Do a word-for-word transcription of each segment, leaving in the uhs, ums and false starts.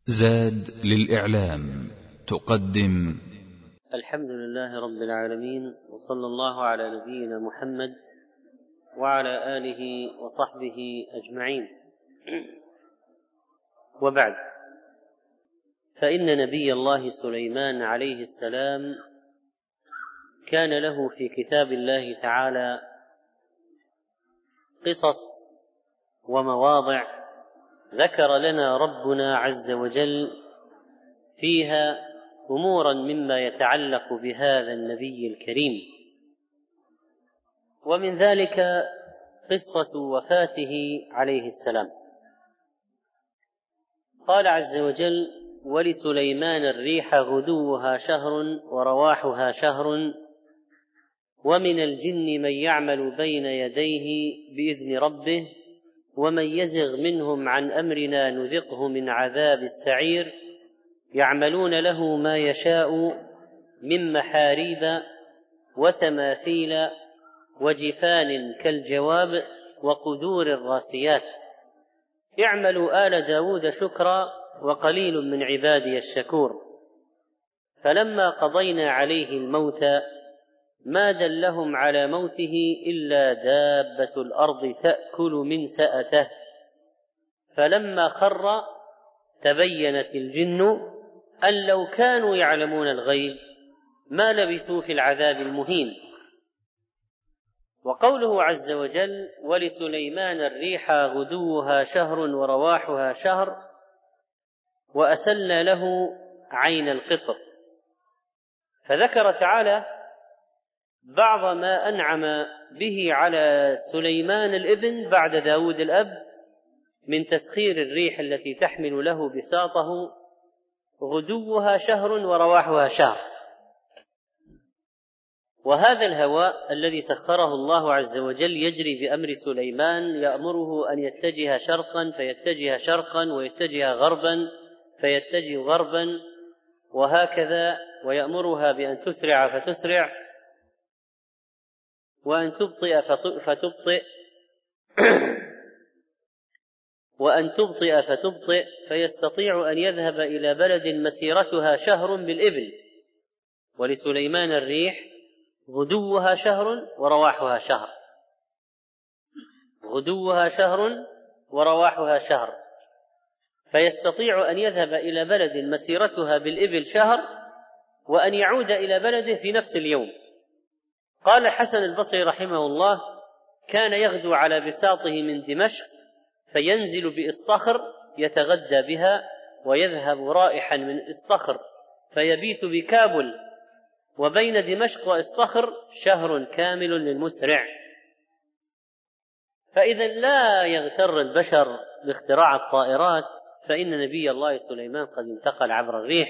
زاد للإعلام تقدم الحمد لله رب العالمين، وصلى الله على نبينا محمد وعلى آله وصحبه أجمعين. وبعد، فإن نبي الله سليمان عليه السلام كان له في كتاب الله تعالى قصص ومواضع ذكر لنا ربنا عز وجل فيها أمورا مما يتعلق بهذا النبي الكريم. ومن ذلك قصة وفاته عليه السلام. قال عز وجل: ولسليمان الريح غدوها شهر ورواحها شهر ومن الجن من يعمل بين يديه بإذن ربه ومن يزغ منهم عن أمرنا نذقه من عذاب السعير يعملون له ما يشاء من محاريب وتماثيل وجفان كالجواب وقدور الراسيات اعملوا آل داود شكرا وقليل من عبادي الشكور. فلما قضينا عليه الموت ما دلهم على موته إلا دابة الأرض تأكل من سأته فلما خر تبينت الجن أن لو كانوا يعلمون الغيب ما لبثوا في العذاب المهين. وقوله عز وجل: ولسليمان الريح غدوها شهر ورواحها شهر وأسلنا له عين القطر. فذكر تعالى بعض ما أنعم به على سليمان الابن بعد داود الأب من تسخير الريح التي تحمل له بساطه غدوها شهر ورواحها شهر. وهذا الهواء الذي سخره الله عز وجل يجري بأمر سليمان، يأمره أن يتجه شرقا فيتجه شرقا ويتجه غربا فيتجه غربا وهكذا، ويأمرها بأن تسرع فتسرع وأن تبطئ فتبطئ وأن تبطئ فتبطئ فيستطيع أن يذهب إلى بلد مسيرتها شهر بالإبل. ولسليمان الريح غدوها شهر ورواحها شهر غدوها شهر ورواحها شهر فيستطيع أن يذهب إلى بلد مسيرتها بالإبل شهر وأن يعود إلى بلده في نفس اليوم. قال الحسن البصري رحمه الله: كان يغدو على بساطه من دمشق فينزل بإصطخر يتغدى بها ويذهب رائحا من إصطخر فيبيت بكابل، وبين دمشق وإصطخر شهر كامل للمسرع. فإذا لا يغتر البشر باختراع الطائرات، فإن نبي الله سليمان قد انتقل عبر الريح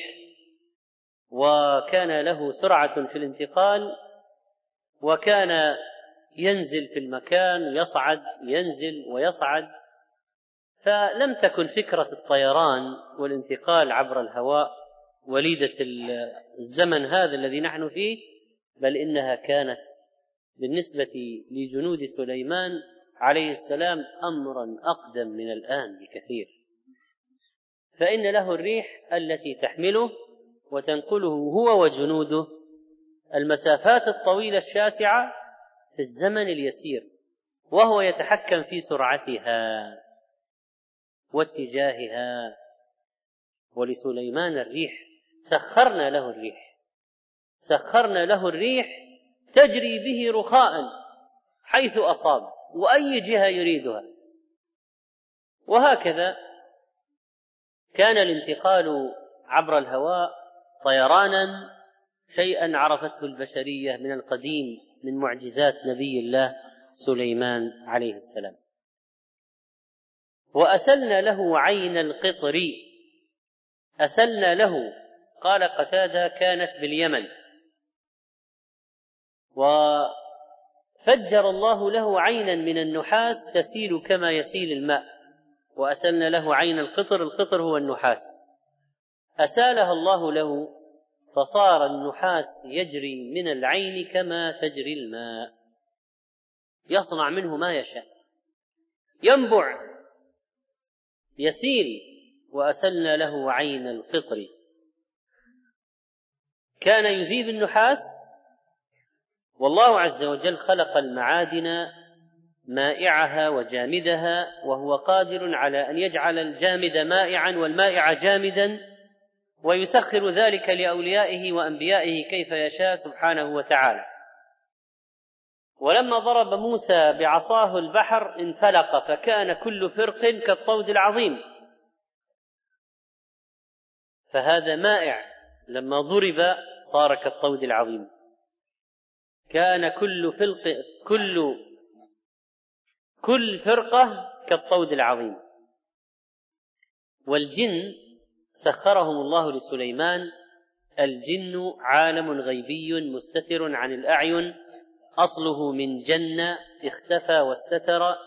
وكان له سرعة في الانتقال، وكان ينزل في المكان يصعد ينزل ويصعد. فلم تكن فكرة الطيران والانتقال عبر الهواء وليدة الزمن هذا الذي نحن فيه، بل إنها كانت بالنسبة لجنود سليمان عليه السلام أمرا أقدم من الآن بكثير. فإن له الريح التي تحمله وتنقله هو وجنوده المسافات الطويلة الشاسعة في الزمن اليسير، وهو يتحكم في سرعتها واتجاهها. ولسليمان الريح سخرنا له الريح سخرنا له الريح تجري به رخاء حيث أصاب وأي جهة يريدها. وهكذا كان الانتقال عبر الهواء طيرانا شيئا عرفته البشرية من القديم من معجزات نبي الله سليمان عليه السلام. وأسلنا له عين القطر. أسلنا له، قال قتادة، كانت باليمن، وفجر الله له عينا من النحاس تسيل كما يسيل الماء. وأسلنا له عين القطر، القطر هو النحاس، أسالها الله له فصار النحاس يجري من العين كما تجري الماء، يصنع منه ما يشاء، ينبع يسيل وأسلنا له عين القطر. كان يذيب النحاس، والله عز وجل خلق المعادن مائعها وجامدها، وهو قادر على أن يجعل الجامد مائعا والمائع جامدا، ويسخر ذلك لأوليائه وأنبيائه كيف يشاء سبحانه وتعالى. ولما ضرب موسى بعصاه البحر انفلق فكان كل فرق كالطود العظيم، فهذا مائع لما ضرب صار كالطود العظيم. كان كل فرق كل كل فرقة كالطود العظيم. والجن سخرهم الله لسليمان. الجن عالم غيبي مستتر عن الأعين، أصله من جنة اختفى واستتر،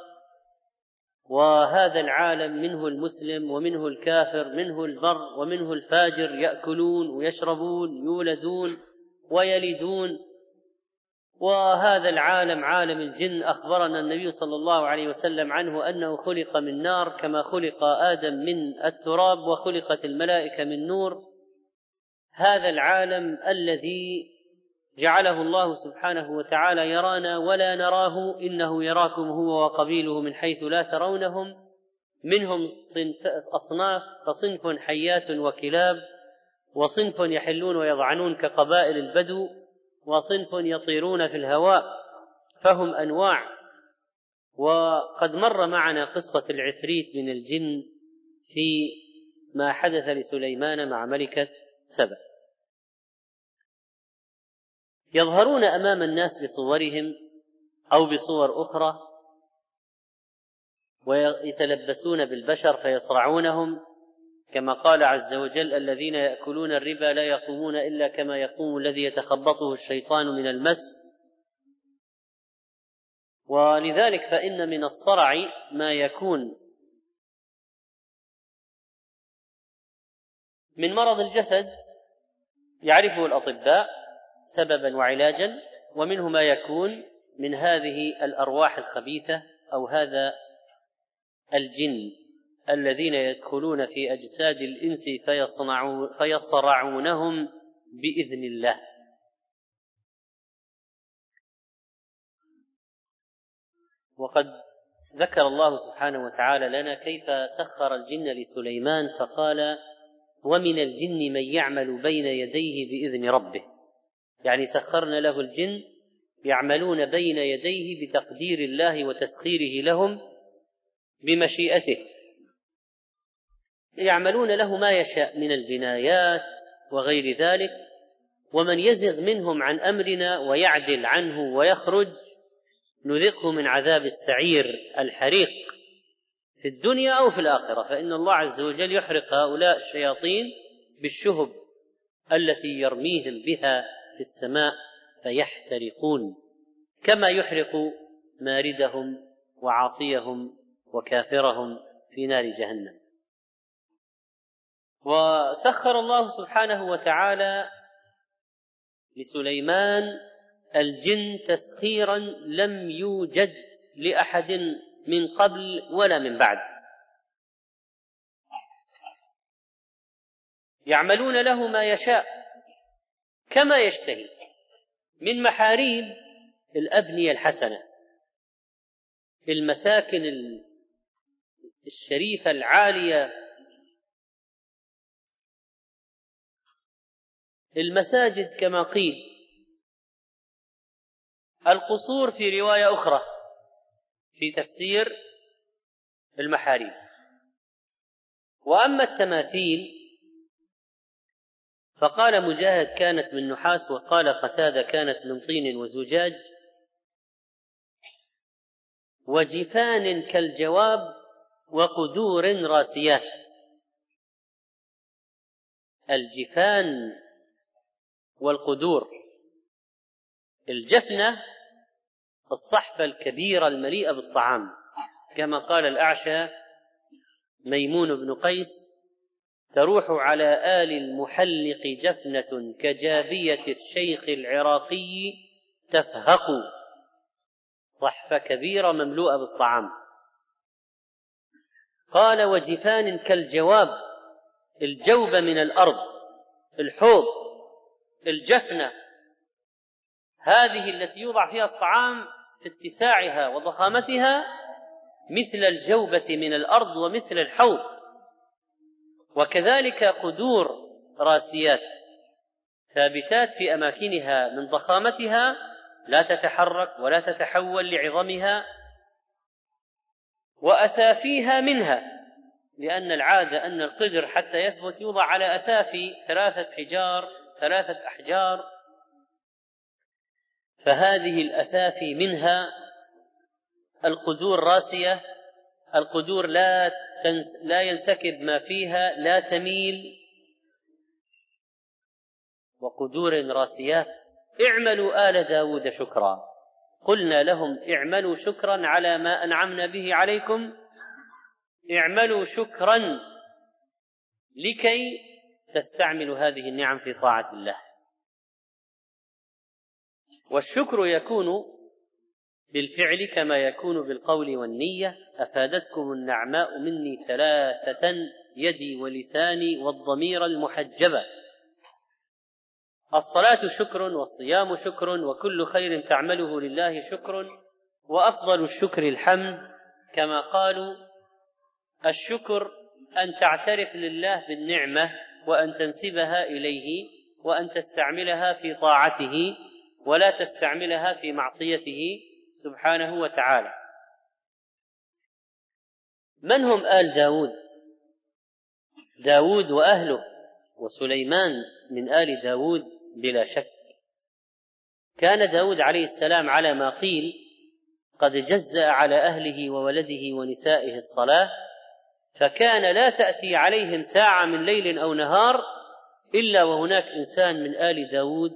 وهذا العالم منه المسلم ومنه الكافر، منه البر ومنه الفاجر، يأكلون ويشربون، يولدون ويلدون. وهذا العالم عالم الجن أخبرنا النبي صلى الله عليه وسلم عنه أنه خلق من نار كما خلق آدم من التراب وخلقت الملائكة من نور. هذا العالم الذي جعله الله سبحانه وتعالى يرانا ولا نراه، إنه يراكم هو وقبيله من حيث لا ترونهم. منهم أصناف، فصنف حيات وكلاب، وصنف يحلون ويضعنون كقبائل البدو، وصنف يطيرون في الهواء، فهم أنواع. وقد مر معنا قصة العفريت من الجن في ما حدث لسليمان مع ملكة سبأ. يظهرون أمام الناس بصورهم أو بصور أخرى، ويتلبسون بالبشر فيصرعونهم، كما قال عز وجل: الذين يأكلون الربا لا يقومون إلا كما يقوم الذي يتخبطه الشيطان من المس. ولذلك فإن من الصرع ما يكون من مرض الجسد يعرفه الأطباء سببا وعلاجا، ومنه ما يكون من هذه الأرواح الخبيثة أو هذا الجن الذين يدخلون في أجساد الإنس فيصرعونهم بإذن الله. وقد ذكر الله سبحانه وتعالى لنا كيف سخر الجن لسليمان، فقال: ومن الجن من يعمل بين يديه بإذن ربه. يعني سخرنا له الجن يعملون بين يديه بتقدير الله وتسخيره لهم بمشيئته، يعملون له ما يشاء من البنايات وغير ذلك. ومن يزغ منهم عن أمرنا ويعدل عنه ويخرج نذقه من عذاب السعير الحريق في الدنيا أو في الآخرة، فإن الله عز وجل يحرق هؤلاء الشياطين بالشهب التي يرميهم بها في السماء فيحترقون، كما يحرق ماردهم وعاصيهم وكافرهم في نار جهنم. وسخر الله سبحانه وتعالى لسليمان الجن تسخيرا لم يوجد لأحد من قبل ولا من بعد. يعملون له ما يشاء كما يشتهي من محاريب الأبنية الحسنة، المساكن الشريفة العالية، المساجد كما قيل، القصور في رواية أخرى في تفسير المحاريب. وأما التماثيل فقال مجاهد كانت من نحاس، وقال قتادة كانت من طين وزجاج، وجفان كالجواب وقدور راسيات. الجفان والقدور، الجفنة الصحفة الكبيرة المليئة بالطعام، كما قال الأعشى ميمون بن قيس: تروح على آل المحلق جفنة كجابية الشيخ العراقي تفهق. صحفة كبيرة مملوءة بالطعام. قال: وجفان كالجواب، الجوب من الأرض، الحوض، الجفنة، هذه التي يوضع فيها الطعام في اتساعها وضخامتها مثل الجوبة من الأرض ومثل الحوض. وكذلك قدور راسيات ثابتات في أماكنها من ضخامتها، لا تتحرك ولا تتحول لعظمها، وأثافيها منها، لأن العادة أن القدر حتى يثبت يوضع على أثافي ثلاثة حجار ثلاثة أحجار، فهذه الأثافي منها القدور راسية، القدور لا تنس لا ينسكب ما فيها، لا تميل، وقدور راسيات. اعملوا آل داود شكرا، قلنا لهم اعملوا شكرا على ما أنعمنا به عليكم، اعملوا شكرا لكي تستعملوا هذه النعم في طاعة الله. والشكر يكون بالفعل كما يكون بالقول والنية. أفادتكم النعماء مني ثلاثة، يدي ولساني والضمير المحجبة. الصلاة شكر، والصيام شكر، وكل خير تعمله لله شكر، وأفضل الشكر الحمد، كما قالوا الشكر أن تعترف لله بالنعمة وأن تنسبها إليه وأن تستعملها في طاعته ولا تستعملها في معصيته سبحانه وتعالى. من هم آل داود؟ داود وأهله، وسليمان من آل داود بلا شك. كان داود عليه السلام على ما قيل قد جزأ على أهله وولده ونسائه الصلاة، فكان لا تأتي عليهم ساعة من ليل أو نهار إلا وهناك إنسان من آل داود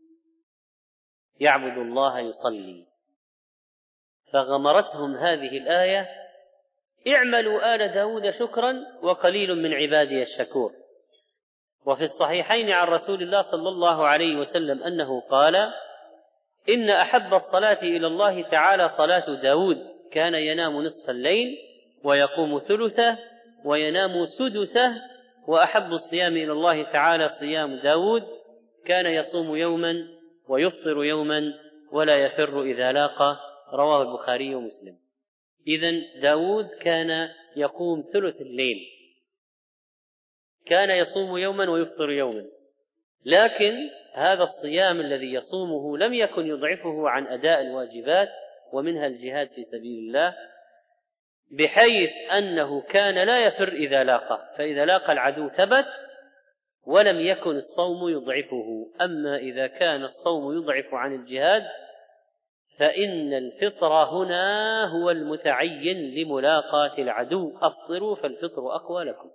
يعبد الله يصلي. فغمرتهم هذه الآية: اعملوا آل داود شكرا وقليل من عبادي الشكور. وفي الصحيحين عن رسول الله صلى الله عليه وسلم أنه قال: إن أحب الصلاة إلى الله تعالى صلاة داود، كان ينام نصف الليل ويقوم ثلثه وينام سدسه. وأحب الصيام إلى الله تعالى صيام داود، كان يصوم يوما ويفطر يوما ولا يفر إذا لاقى. رواه البخاري ومسلم. إذن داود كان يقوم ثلث الليل، كان يصوم يوما ويفطر يوما، لكن هذا الصيام الذي يصومه لم يكن يضعفه عن أداء الواجبات ومنها الجهاد في سبيل الله، بحيث أنه كان لا يفر إذا لاقى، فإذا لاقى العدو ثبت، ولم يكن الصوم يضعفه. أما إذا كان الصوم يضعف عن الجهاد فإن الفطر هنا هو المتعين لملاقاة العدو. أفطروا فالفطر أقوى لكم.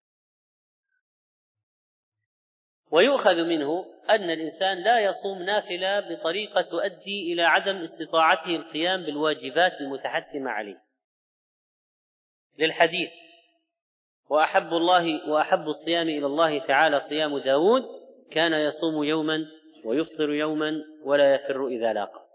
ويؤخذ منه أن الإنسان لا يصوم نافلة بطريقة تؤدي إلى عدم استطاعته القيام بالواجبات المتحتمة عليه، للحديث: وأحب الله وأحب الصيام إلى الله تعالى صيام داود، كان يصوم يوما ويفطر يوما ولا يفر إذا لاقى.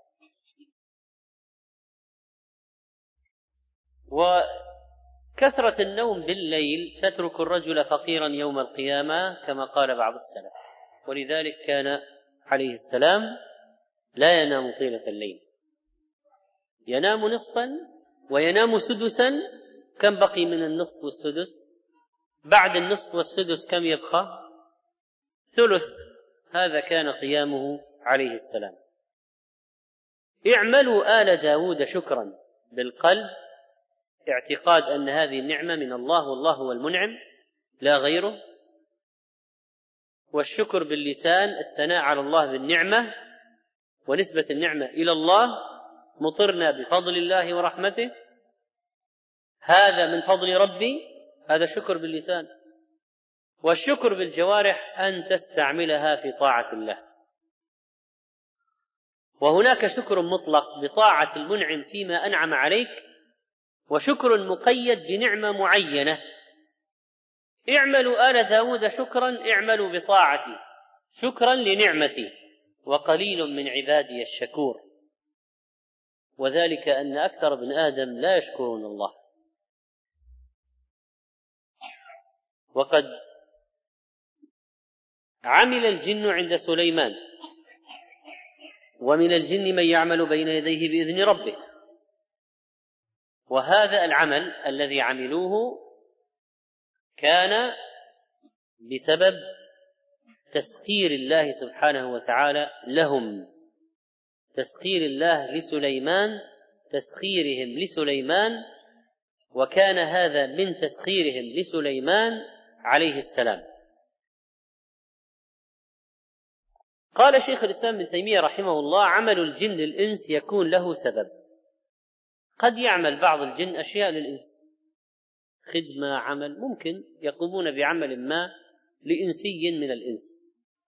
وكثرة النوم بالليل تترك الرجل فقيرا يوم القيامة كما قال بعض السلف، ولذلك كان عليه السلام لا ينام طيلة الليل، ينام نصفا وينام سدسا. كم بقي من النصف والسدس؟ بعد النصف والسدس كم يبقى؟ ثلث. هذا كان قيامه عليه السلام. اعملوا آل داود شكرا بالقلب، اعتقاد أن هذه النعمة من الله والله هو المنعم لا غيره. والشكر باللسان الثناء على الله بالنعمة ونسبة النعمة إلى الله: مطرنا بفضل الله ورحمته، هذا من فضل ربي. هذا شكر باللسان. والشكر بالجوارح أن تستعملها في طاعة الله. وهناك شكر مطلق بطاعة المنعم فيما أنعم عليك، وشكر مقيد بنعمة معينة. اعملوا آل داود شكرا، اعملوا بطاعتي شكرا لنعمتي، وقليل من عبادي الشكور. وذلك أن أكثر من آدم لا يشكرون الله. وقد عمل الجن عند سليمان، ومن الجن من يعمل بين يديه بإذن ربه، وهذا العمل الذي عملوه كان بسبب تسخير الله سبحانه وتعالى لهم، تسخير الله لسليمان، تسخيرهم لسليمان، وكان هذا من تسخيرهم لسليمان عليه السلام. قال شيخ الإسلام ابن تيمية رحمه الله: عمل الجن للإنس يكون له سبب، قد يعمل بعض الجن أشياء للإنس، خدمة، عمل، ممكن يقومون بعمل ما لإنسي من الإنس.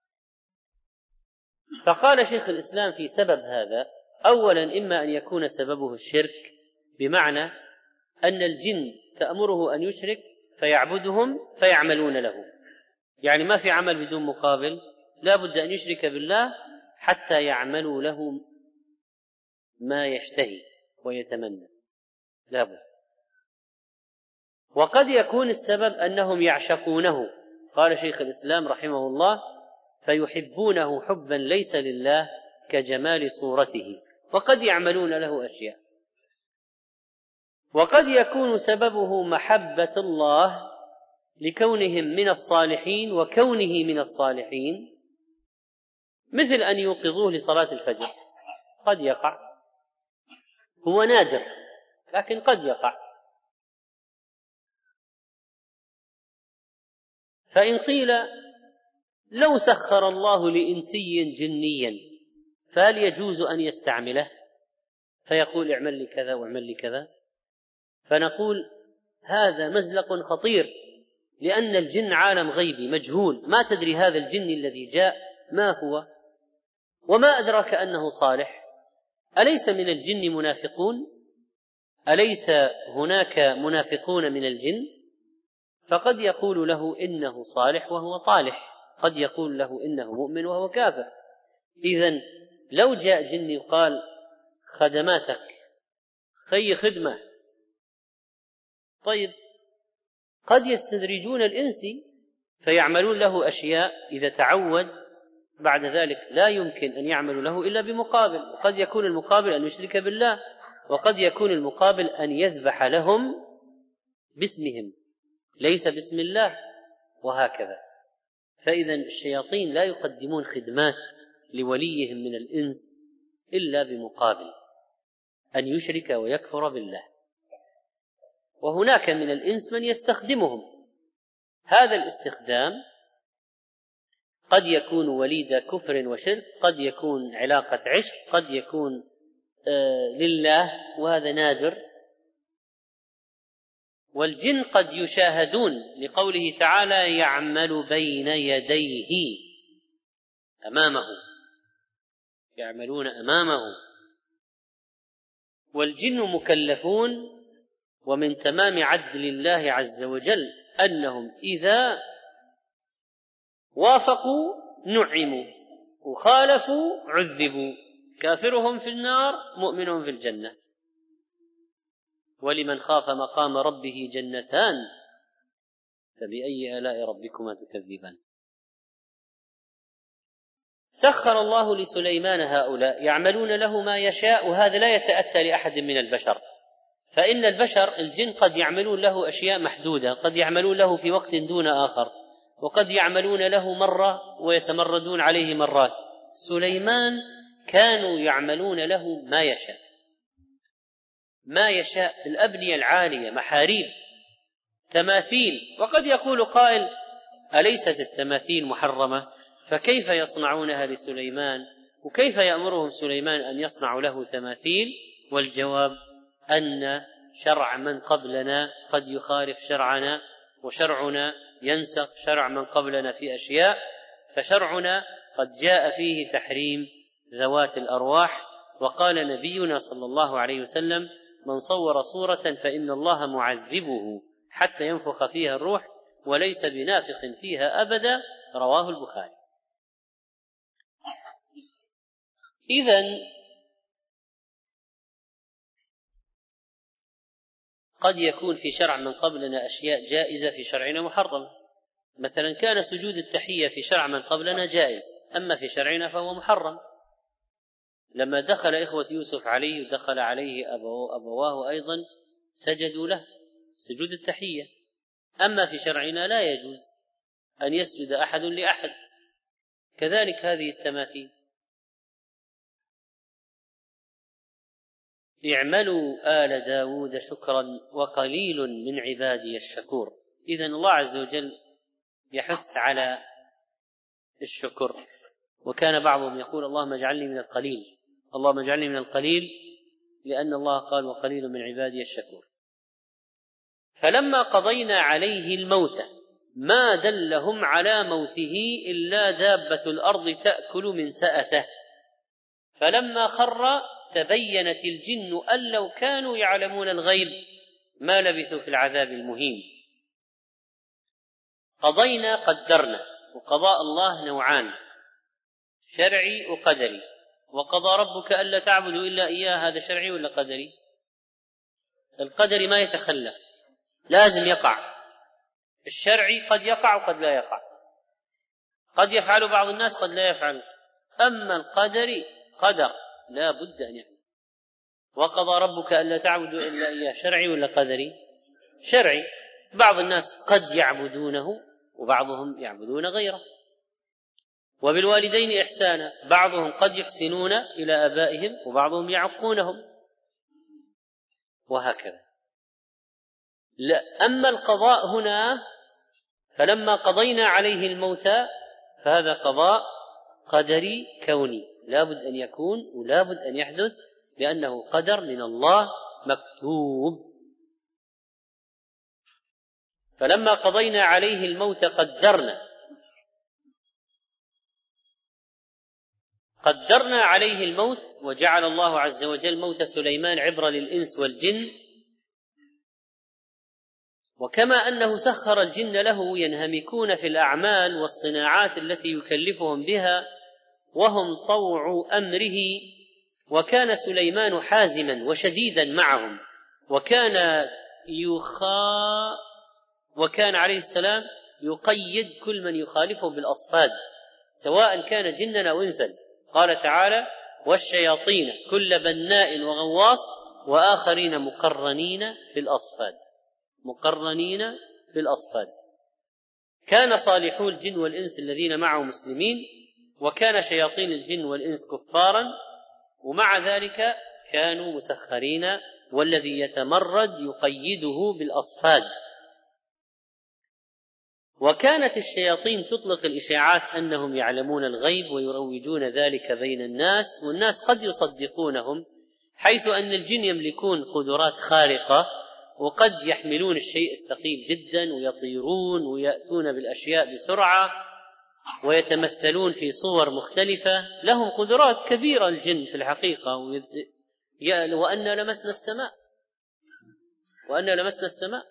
فقال شيخ الإسلام في سبب هذا: أولا إما أن يكون سببه الشرك، بمعنى أن الجن تأمره أن يشرك فيعبدهم فيعملون له، يعني ما في عمل بدون مقابل، لا بد أن يشرك بالله حتى يعملوا له ما يشتهي ويتمنى، لا بد. وقد يكون السبب أنهم يعشقونه، قال شيخ الإسلام رحمه الله: فيحبونه حبا ليس لله كجمال صورته، وقد يعملون له أشياء. وقد يكون سببه محبة الله لكونهم من الصالحين وكونه من الصالحين، مثل أن يوقظوه لصلاة الفجر، قد يقع، هو نادر لكن قد يقع. فإن قيل لو سخر الله لإنسي جنيا فهل يجوز أن يستعمله فيقول اعمل لي كذا واعمل لي كذا؟ فنقول هذا مزلق خطير، لأن الجن عالم غيبي مجهول، ما تدري هذا الجن الذي جاء ما هو، وما أدراك أنه صالح. أليس من الجن منافقون؟ أليس هناك منافقون من الجن؟ فقد يقول له إنه صالح وهو طالح، قد يقول له إنه مؤمن وهو كافر. إذن لو جاء جن قال خدماتك خي خدمة، طيب قد يستدرجون الإنسي فيعملون له أشياء إذا تعود بعد ذلك لا يمكن أن يعملوا له إلا بمقابل، وقد يكون المقابل أن يشرك بالله، وقد يكون المقابل أن يذبح لهم باسمهم ليس باسم الله، وهكذا. فإذا الشياطين لا يقدمون خدمات لوليهم من الإنس إلا بمقابل أن يشرك ويكفر بالله. وهناك من الإنس من يستخدمهم، هذا الاستخدام قد يكون وليد كفر وشرك، قد يكون علاقة عشق، قد يكون آه لله، وهذا نادر. والجن قد يشاهدون، لقوله تعالى يعمل بين يديه أمامه، يعملون أمامه. والجن مكلفون، ومن تمام عدل الله عز وجل أنهم إذا وافقوا نعموا وخالفوا عذبوا، كافرهم في النار مؤمنهم في الجنة. ولمن خاف مقام ربه جنتان فبأي آلاء ربكما تكذبان. سخر الله لسليمان هؤلاء يعملون له ما يشاء، وهذا لا يتأتى لأحد من البشر، فإن البشر الجن قد يعملون له أشياء محدودة، قد يعملون له في وقت دون آخر، وقد يعملون له مرة ويتمردون عليه مرات. سليمان كانوا يعملون له ما يشاء، ما يشاء، الأبنية العالية، محاريب، تماثيل. وقد يقول قائل أليست التماثيل محرمة؟ فكيف يصنعونها لسليمان؟ وكيف يأمرهم سليمان أن يصنعوا له تماثيل؟ والجواب أن شرع من قبلنا قد يخالف شرعنا، وشرعنا ينسخ شرع من قبلنا في أشياء، فشرعنا قد جاء فيه تحريم ذوات الأرواح. وقال نبينا صلى الله عليه وسلم من صور صورة فإن الله معذبه حتى ينفخ فيها الروح وليس بنافخ فيها أبدا، رواه البخاري. إذن قد يكون في شرع من قبلنا أشياء جائزة، في شرعنا محرمة. مثلا كان سجود التحية في شرع من قبلنا جائز، أما في شرعنا فهو محرم. لما دخل إخوة يوسف عليه ودخل عليه أبواه أيضا سجدوا له سجود التحية، أما في شرعنا لا يجوز أن يسجد أحد لأحد. كذلك هذه التماثيل. اعملوا آل داود شكرا وقليل من عبادي الشكور. إذن الله عز وجل يحث على الشكر، وكان بعضهم يقول اللهم اجعلني من القليل، اللهم اجعلني من القليل، لأن الله قال وقليل من عبادي الشكور. فلما قضينا عليه الموت ما دلهم على موته إلا دابة الأرض تأكل من سأته، فلما خر تبينت الجن أن لو كانوا يعلمون الغيب ما لبثوا في العذاب المهين. قضينا قدرنا، وقضاء الله نوعان، شرعي وقدري. وقضى ربك ألا تعبدوا إلا إياه، هذا شرعي ولا قدري؟ القدري ما يتخلف، لازم يقع. الشرعي قد يقع وقد لا يقع، قد يفعل بعض الناس قد لا يفعل. أما القدري قدر لا بد أن يفعل. وقضى ربك ألا تعبدوا إلا إياه، شرعي ولا قدري؟ شرعي. بعض الناس قد يعبدونه وبعضهم يعبدون غيره. وبالوالدين إحسانا، بعضهم قد يحسنون إلى آبائهم وبعضهم يعقونهم، وهكذا. لا، أما القضاء هنا فلما قضينا عليه الموت فهذا قضاء قدري كوني، لا بد أن يكون ولا بد أن يحدث، لأنه قدر من الله مكتوب. فلما قضينا عليه الموت قدرنا قدرنا عليه الموت. وجعل الله عز وجل موت سليمان عبرة للإنس والجن، وكما أنه سخر الجن له ينهمكون في الأعمال والصناعات التي يكلفهم بها وهم طوع أمره، وكان سليمان حازما وشديدا معهم، وكان يخا وكان عليه السلام يقيد كل من يخالفه بالأصفاد سواء كان جنا أو إنسا. قال تعالى والشياطين كل بناء وغواص وآخرين مقرنين في الأصفاد مقرنين في الأصفاد. كان صالحو الجن والإنس الذين معه مسلمين، وكان شياطين الجن والإنس كفارا، ومع ذلك كانوا مسخرين، والذي يتمرد يقيده بالأصفاد. وكانت الشياطين تطلق الإشاعات أنهم يعلمون الغيب ويروجون ذلك بين الناس، والناس قد يصدقونهم، حيث أن الجن يملكون قدرات خارقة وقد يحملون الشيء الثقيل جدا ويطيرون ويأتون بالأشياء بسرعة ويتمثلون في صور مختلفة. لهم قدرات كبيرة الجن في الحقيقة. وأن لمسنا السماء وأن لمسنا السماء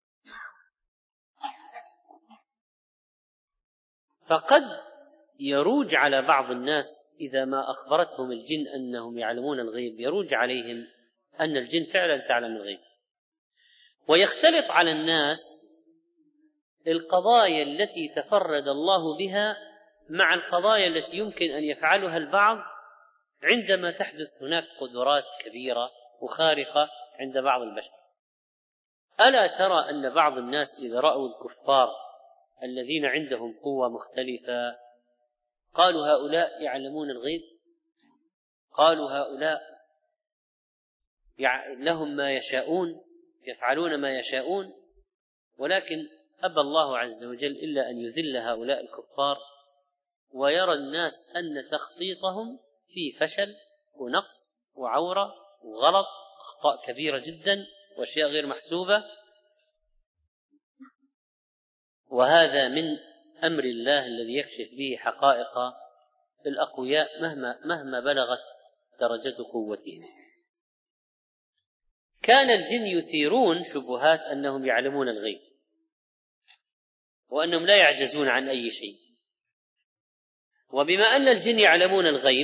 فقد يروج على بعض الناس إذا ما أخبرتهم الجن أنهم يعلمون الغيب، يروج عليهم أن الجن فعلا تعلم الغيب. ويختلط على الناس القضايا التي تفرد الله بها مع القضايا التي يمكن أن يفعلها البعض عندما تحدث هناك قدرات كبيرة وخارقة عند بعض البشر. ألا ترى أن بعض الناس إذا رأوا الكفار الذين عندهم قوة مختلفة قالوا هؤلاء يعلمون الغيب، قالوا هؤلاء لهم ما يشاءون، يفعلون ما يشاءون، ولكن أبى الله عز وجل إلا أن يذل هؤلاء الكفار، ويرى الناس أن تخطيطهم فيه فشل ونقص وعورة وغلط، أخطاء كبيرة جدا وأشياء غير محسوبة. وهذا من أمر الله الذي يكشف به حقائق الأقوياء مهما, مهما بلغت درجة قوتهم. كان الجن يثيرون شبهات أنهم يعلمون الغيب وأنهم لا يعجزون عن أي شيء. وبما أن الجن يعلمون الغيب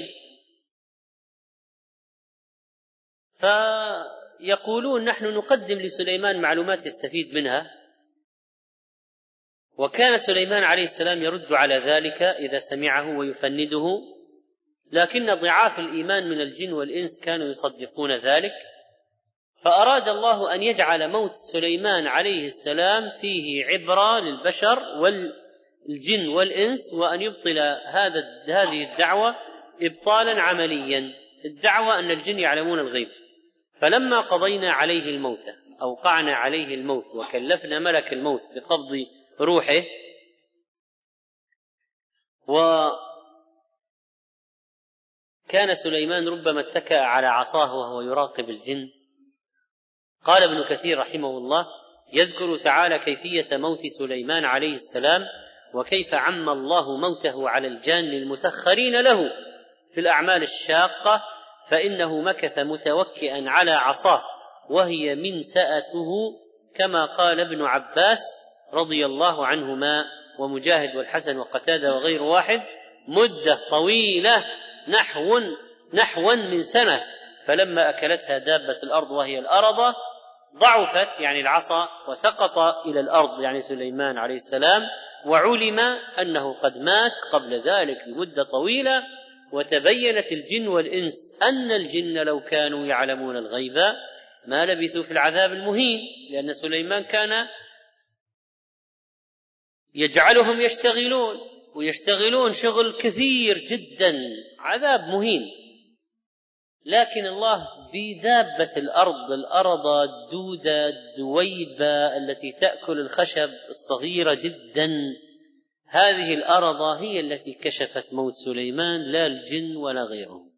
فيقولون نحن نقدم لسليمان معلومات يستفيد منها، وكان سليمان عليه السلام يرد على ذلك إذا سمعه ويفنده، لكن ضعاف الإيمان من الجن والإنس كانوا يصدقون ذلك، فأراد الله أن يجعل موت سليمان عليه السلام فيه عبرة للبشر والجن والإنس، وأن يبطل هذا هذه الدعوة إبطالا عمليا. الدعوة أن الجن يعلمون الغيب. فلما قضينا عليه الموت، أوقعنا عليه الموت وكلفنا ملك الموت بقبض روحه، وكان سليمان ربما اتكأ على عصاه وهو يراقب الجن. قال ابن كثير رحمه الله: يذكر تعالى كيفية موت سليمان عليه السلام، وكيف عم الله موته على الجان المسخرين له في الأعمال الشاقة، فإنه مكث متوكئا على عصاه وهي منسأته، كما قال ابن عباس رضي الله عنهما ومجاهد والحسن وقتادة وغير واحد: مدة طويلة نحو نحو من سنة، فلما أكلتها دابة الأرض وهي الأرضة ضعفت، يعني العصا، وسقط إلى الأرض، يعني سليمان عليه السلام، وعلم أنه قد مات قبل ذلك بمدة طويلة. وتبينت الجن والإنس أن الجن لو كانوا يعلمون الغيب ما لبثوا في العذاب المهين، لأن سليمان كان يجعلهم يشتغلون ويشتغلون شغل كثير جدا، عذاب مهين. لكن الله بدابة الأرض، الأرض الدودة الدويبة التي تأكل الخشب الصغيرة جدا، هذه الأرض هي التي كشفت موت سليمان، لا الجن ولا غيرهم.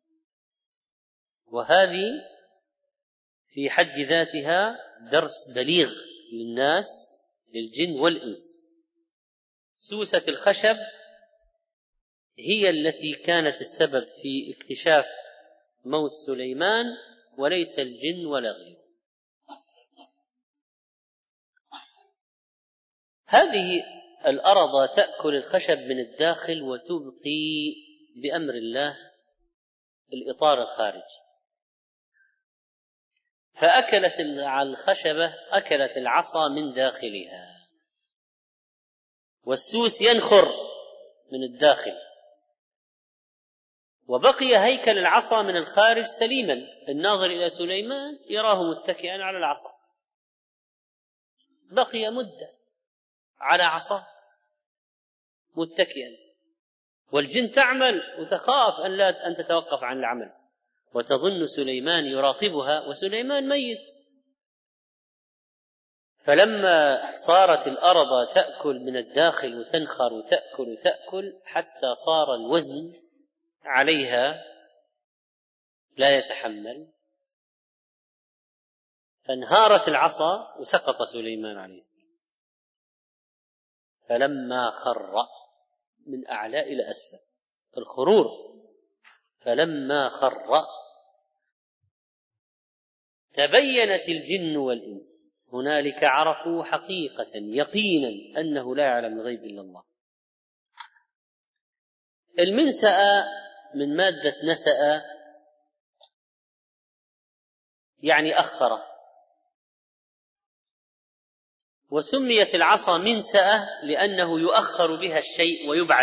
وهذه في حد ذاتها درس بليغ للناس، للجن والإنس. سوسة الخشب هي التي كانت السبب في اكتشاف موت سليمان، وليس الجن ولا غيره. هذه الأرض تأكل الخشب من الداخل وتبقي بأمر الله الإطار الخارجي، فأكلت الخشبة، أكلت العصا من داخلها، والسوس ينخر من الداخل، وبقي هيكل العصا من الخارج سليما. الناظر إلى سليمان يراه متكئا على العصا، بقي مدة على عصا متكئا، والجن تعمل وتخاف أن لا أن تتوقف عن العمل، وتظن سليمان يراقبها وسليمان ميت. فلما صارت الأرض تأكل من الداخل وتنخر وتأكل وتأكل حتى صار الوزن عليها لا يتحمل، فانهارت العصا وسقط سليمان عليه السلام. فلما خر، من أعلى إلى أسفل الخرور، فلما خر تبينت الجن والإنس، هنالك عرفوا حقيقة يقينا أنه لا يعلم الغيب إلا الله. المنسأ من مادة نسأ، يعني أخر، وسميت العصا منسأة لأنه يؤخر بها الشيء ويبعد.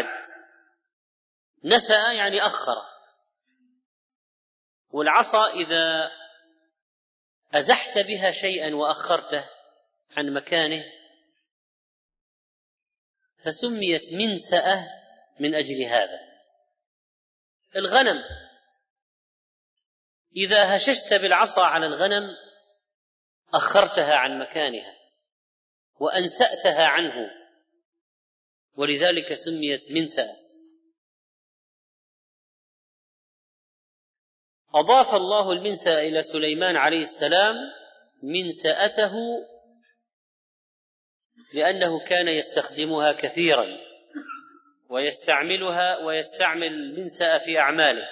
نسأ يعني أخر، والعصا إذا أزحت بها شيئا وأخرته عن مكانه فسميت منسأة من أجل هذا. الغنم إذا هششت بالعصا على الغنم أخرتها عن مكانها وأنسأتها عنه، ولذلك سميت منسأة. أضاف الله المنسأ إلى سليمان عليه السلام منسأته لأنه كان يستخدمها كثيرا ويستعملها ويستعمل المنسأ في أعماله.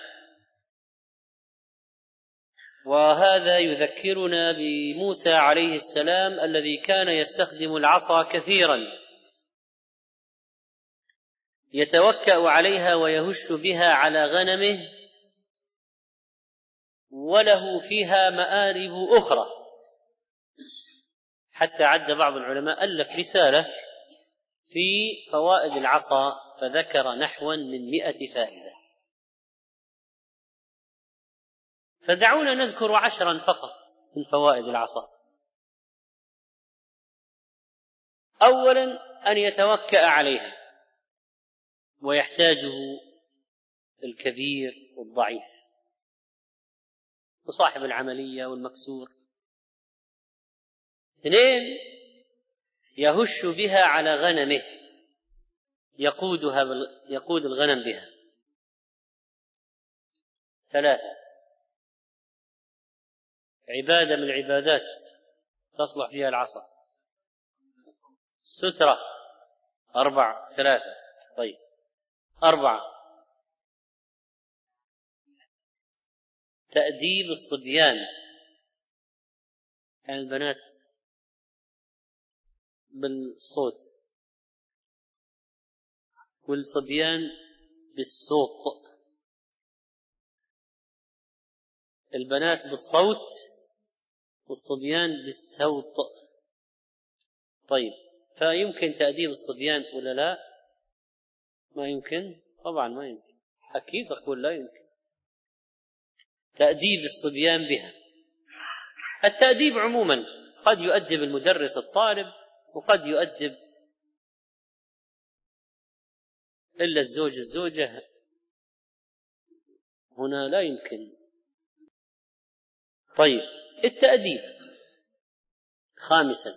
وهذا يذكرنا بموسى عليه السلام الذي كان يستخدم العصا كثيرا، يتوكأ عليها ويهش بها على غنمه، وله فيها مآرب أخرى، حتى عد بعض العلماء ألف رسالة في فوائد العصا فذكر نحوا من مئة فائدة، فدعونا نذكر عشرا فقط من فوائد العصا. أولا أن يتوكأ عليها ويحتاجه الكبير والضعيف وصاحب العملية والمكسور. اثنين يهش بها على غنمه يقودها يقود الغنم بها. ثلاثة عبادة من العبادات تصلح فيها العصا. سترة. أربعة. ثلاثة. طيب أربعة تأديب الصبيان، يعني البنات بالصوت والصبيان بالصوت، البنات بالصوت والصبيان بالسوط. طيب فيمكن تأديب الصبيان ولا لا؟ ما يمكن، طبعا ما يمكن، أكيد أقول لا يمكن تأديب الصبيان بها. التأديب عموما قد يؤدب المدرس الطالب وقد يؤدب إلا الزوج الزوجة، هنا لا يمكن. طيب التأديب. خامسا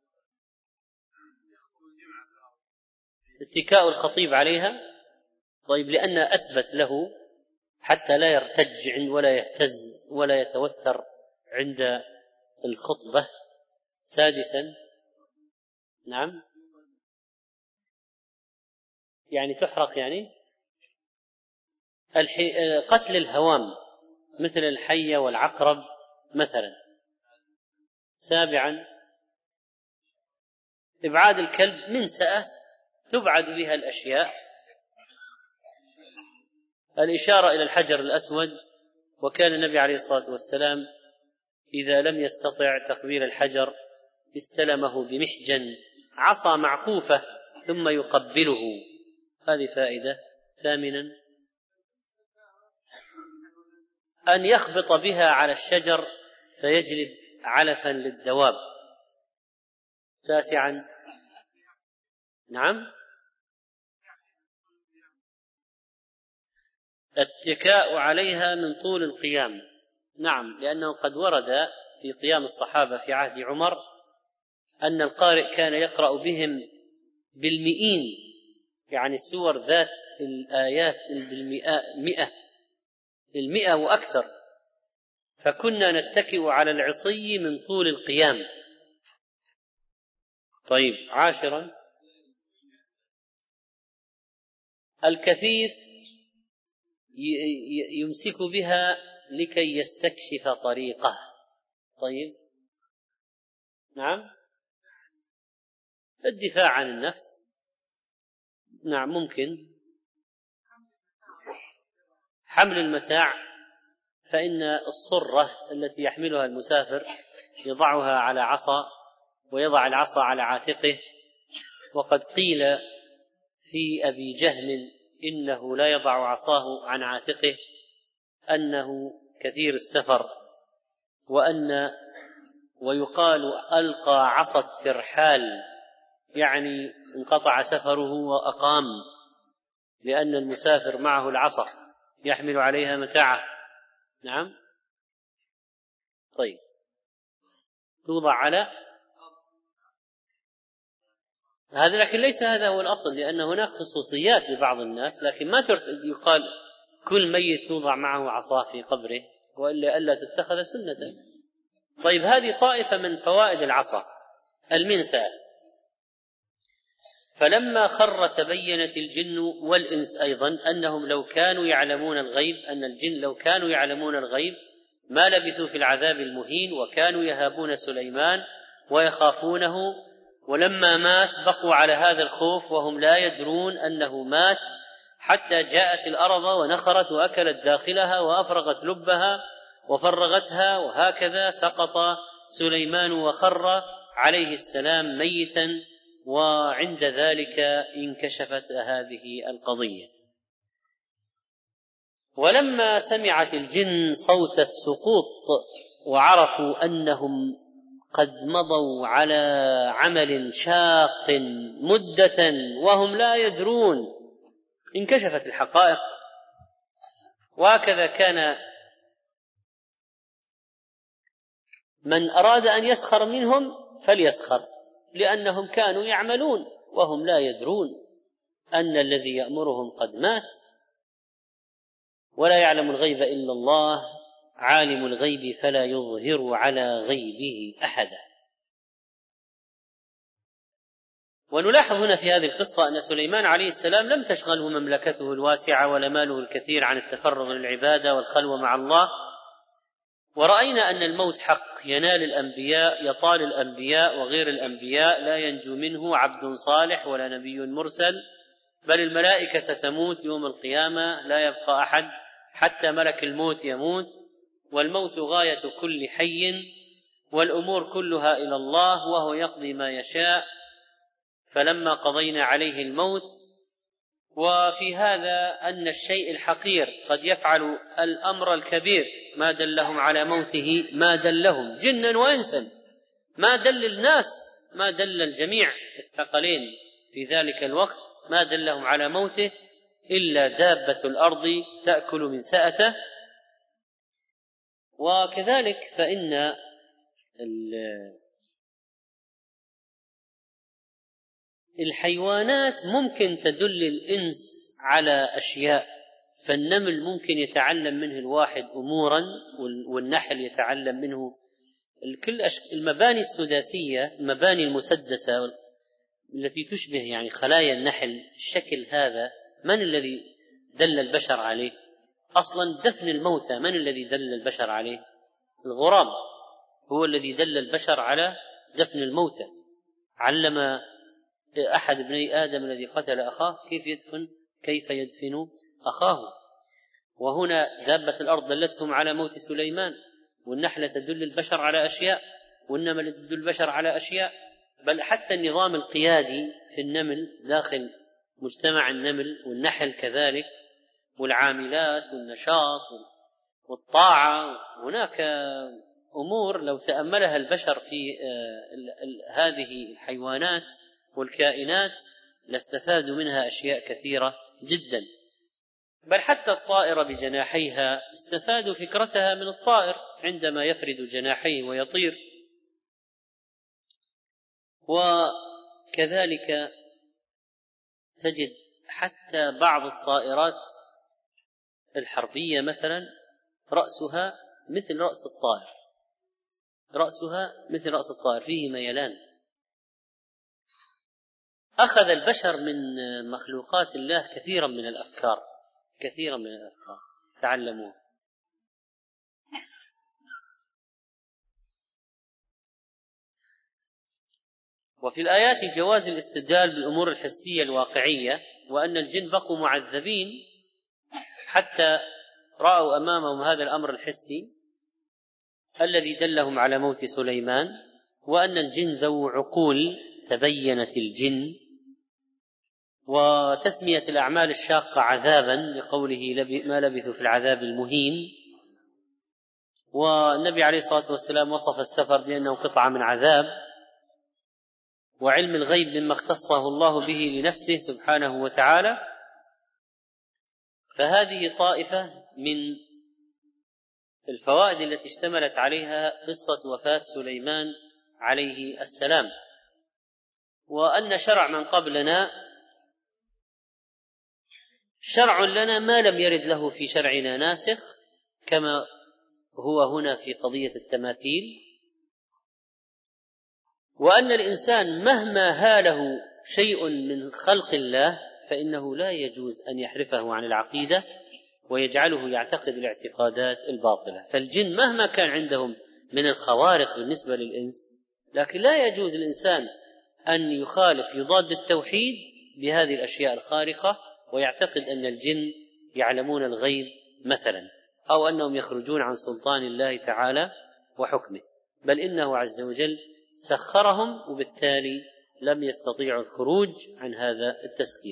اتكاء الخطيب عليها، طيب لأن أثبت له حتى لا يرتج ولا يهتز ولا يتوتر عند الخطبة. سادسا نعم يعني تحرق، يعني الحي... قتل الهوام مثل الحية والعقرب مثلا. سابعا إبعاد الكلب، منسأة تبعد بها الأشياء. الإشارة إلى الحجر الأسود، وكان النبي عليه الصلاة والسلام إذا لم يستطع تقبيل الحجر استلمه بمحجن عصا معقوفة ثم يقبله. هذه فائدة. ثامنا أن يخبط بها على الشجر فيجلب علفا للدواب. تاسعا نعم الاتكاء عليها من طول القيام. نعم لأنه قد ورد في قيام الصحابة في عهد عمر أن القارئ كان يقرأ بهم بالمئين، يعني السور ذات الآيات بالمئة مئة المئة وأكثر، فكنا نتكئ على العصي من طول القيام. طيب عاشرا الكفيف يمسك بها لكي يستكشف طريقه. طيب نعم الدفاع عن النفس. نعم ممكن حمل المتاع، فإن الصرة التي يحملها المسافر يضعها على عصا ويضع العصا على عاتقه، وقد قيل في أبي جهم إنه لا يضع عصاه عن عاتقه أنه كثير السفر، وأن ويقال ألقى عصا الترحال، يعني انقطع سفره وأقام، لأن المسافر معه العصا يحمل عليها متاعه. نعم طيب توضع على هذا، لكن ليس هذا هو الأصل، لأن هناك خصوصيات لبعض الناس، لكن ما يقال كل ميت توضع معه عصاه في قبره، وإلا ألا تتخذ سنة. طيب هذه طائفة من فوائد العصا. المنسى فلما خر تبينت الجن والإنس أيضا أنهم لو كانوا يعلمون الغيب، أن الجن لو كانوا يعلمون الغيب ما لبثوا في العذاب المهين، وكانوا يهابون سليمان ويخافونه، ولما مات بقوا على هذا الخوف وهم لا يدرون أنه مات، حتى جاءت الأرض ونخرت وأكلت داخلها وأفرغت لبها وفرغتها، وهكذا سقط سليمان وخر عليه السلام ميتا وعند ذلك انكشفت هذه القضية. ولما سمعت الجن صوت السقوط وعرفوا أنهم قد مضوا على عمل شاق مدة وهم لا يدرون انكشفت الحقائق. وهكذا كان من أراد أن يسخر منهم فليسخر، لأنهم كانوا يعملون وهم لا يدرون أن الذي يأمرهم قد مات. ولا يعلم الغيب إلا الله، عالم الغيب فلا يظهر على غيبه أحدا. ونلاحظ هنا في هذه القصة أن سليمان عليه السلام لم تشغله مملكته الواسعة ولا ماله الكثير عن التفرغ للعبادة والخلوة مع الله. ورأينا أن الموت حق ينال الأنبياء، يطال الأنبياء وغير الأنبياء، لا ينجو منه عبد صالح ولا نبي مرسل، بل الملائكة ستموت يوم القيامة، لا يبقى أحد حتى ملك الموت يموت. والموت غاية كل حي، والأمور كلها إلى الله وهو يقضي ما يشاء. فلما قضينا عليه الموت، وفي هذا أن الشيء الحقير قد يفعل الأمر الكبير، ما دلهم على موته ما دلهم جنا وإنسا، ما دل الناس، ما دل الجميع الثقلين في ذلك الوقت، ما دلهم على موته إلا دابة الأرض تأكل من سأته. وكذلك فإن الحيوانات ممكن تدل الإنس على أشياء، فالنمل ممكن يتعلم منه الواحد أمورا، والنحل يتعلم منه كل المباني السداسية، المباني المسدسة التي تشبه يعني خلايا النحل، الشكل هذا من الذي دل البشر عليه؟ أصلا دفن الموتى من الذي دل البشر عليه؟ الغراب هو الذي دل البشر على دفن الموتى. علم أحد ابني آدم الذي قتل أخاه كيف يدفن كيف يدفن أخاه. وهنا دابة الأرض دلتهم على موت سليمان، والنحلة تدل البشر على أشياء، والنمل تدل البشر على أشياء، بل حتى النظام القيادي في النمل داخل مجتمع النمل والنحل كذلك، والعاملات والنشاط والطاعة. هناك أمور لو تأملها البشر في هذه الحيوانات والكائنات لاستفادوا منها أشياء كثيرة جدا. بل حتى الطائرة بجناحيها استفادوا فكرتها من الطائر عندما يفرد جناحيه ويطير. وكذلك تجد حتى بعض الطائرات الحربية مثلا رأسها مثل رأس الطائر، رأسها مثل رأس الطائر، فيه ميلان. أخذ البشر من مخلوقات الله كثيرا من الأفكار، كثيرا من الأفكار تعلموه. وفي الآيات جواز الاستدلال بالأمور الحسية الواقعية، وأن الجن بقوا معذبين حتى رأوا أمامهم هذا الأمر الحسي الذي دلهم على موت سليمان، وأن الجن ذو عقول تبينت الجن. وتسمية الأعمال الشاقة عذابا لقوله ما لبثوا في العذاب المهين. والنبي عليه الصلاة والسلام وصف السفر بأنه قطعة من عذاب. وعلم الغيب مما اختصه الله به لنفسه سبحانه وتعالى. فهذه طائفة من الفوائد التي اشتملت عليها قصة وفاة سليمان عليه السلام. وأن شرع من قبلنا شرع لنا ما لم يرد له في شرعنا ناسخ، كما هو هنا في قضية التماثيل. وأن الإنسان مهما هاله شيء من خلق الله فإنه لا يجوز أن يحرفه عن العقيدة ويجعله يعتقد الاعتقادات الباطلة. فالجن مهما كان عندهم من الخوارق بالنسبة للإنس، لكن لا يجوز الإنسان أن يخالف يضاد التوحيد بهذه الأشياء الخارقة ويعتقد أن الجن يعلمون الغيب مثلا، أو أنهم يخرجون عن سلطان الله تعالى وحكمه، بل إنه عز وجل سخرهم وبالتالي لم يستطيعوا الخروج عن هذا التسخير.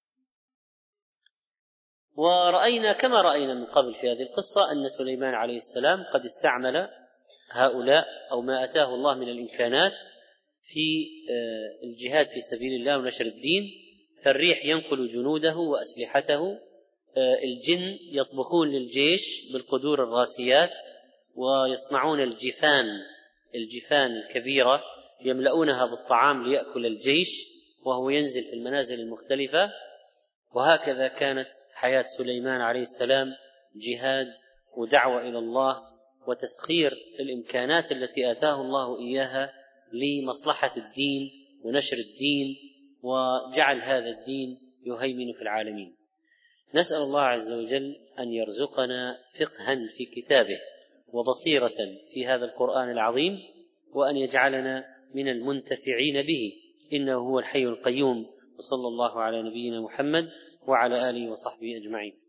ورأينا كما رأينا من قبل في هذه القصة أن سليمان عليه السلام قد استعمل هؤلاء أو ما أتاه الله من الإمكانات في الجهاد في سبيل الله ونشر الدين. فالريح ينقل جنوده وأسلحته، الجن يطبخون للجيش بالقدور الراسيات ويصنعون الجفان الجفان الكبيرة يملؤونها بالطعام ليأكل الجيش وهو ينزل في المنازل المختلفة. وهكذا كانت حياة سليمان عليه السلام، جهاد ودعوة إلى الله وتسخير الإمكانات التي آتاه الله إياها لمصلحة الدين ونشر الدين، وجعل هذا الدين يهيمن في العالمين. نسأل الله عز وجل أن يرزقنا فقها في كتابه وبصيرة في هذا القرآن العظيم، وأن يجعلنا من المنتفعين به، إنه هو الحي القيوم. وصلى الله على نبينا محمد وعلى آله وصحبه أجمعين.